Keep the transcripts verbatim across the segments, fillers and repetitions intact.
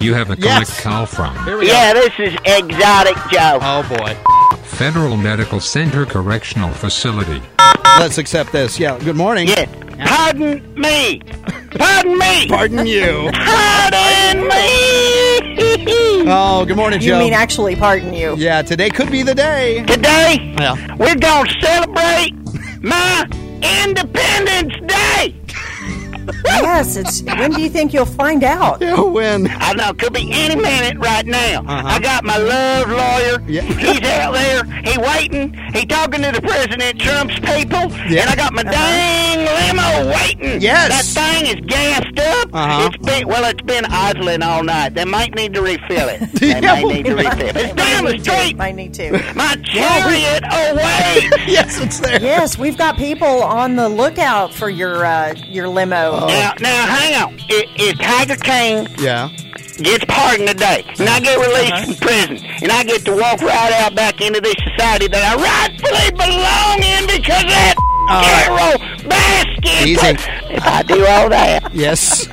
you have a Yes. collect call from Here we Yeah, this is Exotic Joe. go. Oh, boy. Federal Medical Center Correctional Facility. Let's accept this. Yeah, good morning. Yeah. Pardon me. Pardon me. Pardon you. Pardon me. Oh, good morning, You Joe. mean actually pardon you? Yeah, today could be the day. Today, Yeah. we're going to celebrate my Independence Day. Yes, it's. When do you think you'll find out? Yeah, when? I know, could be any minute right now. Uh-huh. I got my love lawyer. Yeah. He's out there. He waiting. He talking to the President Trump's people. Yeah. And I got my dang limo waiting. Yes. That thing is gassed up. Uh-huh. It's been, well, it's been idling all night. They might need to refill it. They Yeah, might need to refill it. It's down the street. I need to. My chariot awaits. Yes, it's there. Yes, we've got people on the lookout for your uh, your limo. Now, now, hang on. If, if Tiger King Yeah. gets pardoned today, and I get released Uh-huh. from prison, and I get to walk right out back into this society that I rightfully belong in because of that All right. Carol Baskin. Easy. If I do all that, Yes.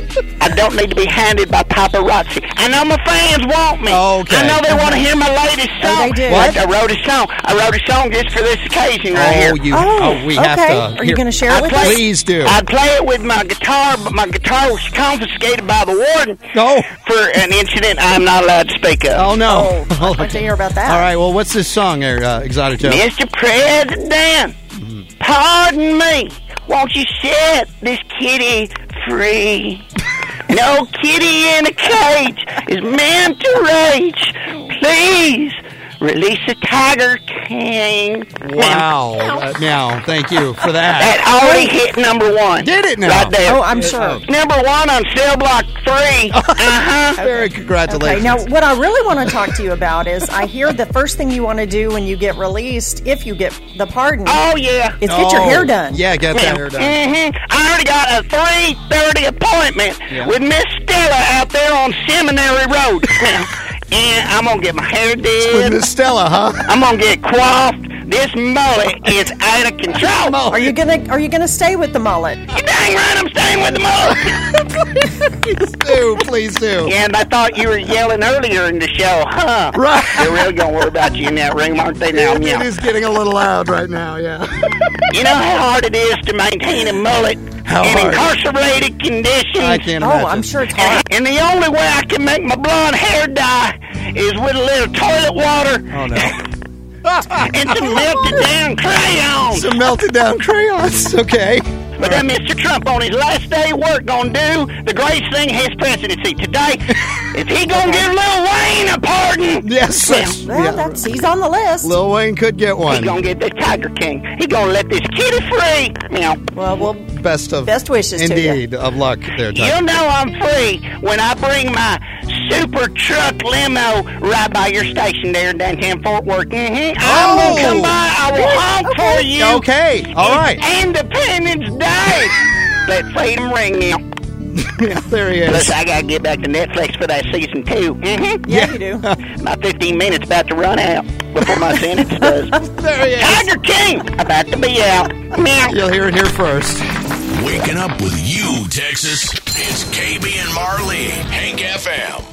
I don't need to be hounded by paparazzi. I know my fans want me. Okay. I know they want to hear my latest Oh, song. they do. What? I, I wrote a song. I wrote a song just for this occasion right here. Oh, you. Oh, Oh, we okay. have to. Are you here- going to share I it with play- us? Please do. I'd play it with my guitar, but my guitar was confiscated by the warden Oh. for an incident I'm not allowed to speak of. Oh, no. Oh, I'd like to hear about that. All right, well, what's this song there, uh, Exotic Joe? Mister President, pardon me, won't you set this kitty free? No kitty in a cage is meant to rage. Please release the Tiger King. Wow. Uh, now, thank you for that. That already hit number one. Did it now? Right there. Oh, I'm sure. Number one on Cell Block three. Uh-huh. Very congratulations. Okay, now what I really want to talk to you about is I hear the first thing you want to do when you get released, if you get the pardon, Oh, yeah. is get your Oh, hair done. Yeah, get that hair done. Mm-hmm. I already got a three thirty appointment Yeah. with Miss Stella out there on Seminary Road. And I'm going to get my hair With did. Miss Stella, huh? I'm going to get coiffed. This mullet is out of control. Are you gonna Are you gonna stay with the mullet? You dang right I'm staying with the mullet. Please do. Please do. And I thought you were yelling earlier in the show, huh? Right. They're really going to worry about you in that room, aren't they now? It Meow. is getting a little loud right now, yeah. You know how hard it is to maintain a mullet How in hard? incarcerated conditions? I can't Oh, imagine. I'm sure it's hard. And the only way I can make my blonde hair dye is with a little toilet water Oh, no. and some melted down crayons. Some melted down crayons. Okay. But then Mister Trump, on his last day of work, gonna do the greatest thing in his presidency today. Is he gonna give Lil Wayne a pardon? Yes. that's- Well, yeah. that's he's on the list. Lil Wayne could get He one. gonna get this Tiger King. He gonna let this kitty free. You know, Well, well, Best of best wishes to you. indeed of luck there, you Tucker. know I'm free when I bring my super truck limo right by your station there in downtown Fort Worth. Mm-hmm. I'm Oh. gonna come by. I will honk for you. Okay. All right. It's Independence Day. Let freedom ring now. Yeah, there he Plus, is. I gotta get back to Netflix for that season two. Mm-hmm. Yeah, you do. My fifteen minutes about to run out before my sentence does. There he is. Tiger King about to be out. Meow. You'll hear it here first. Waking up with you, Texas. It's K B and Marley, Hank F M.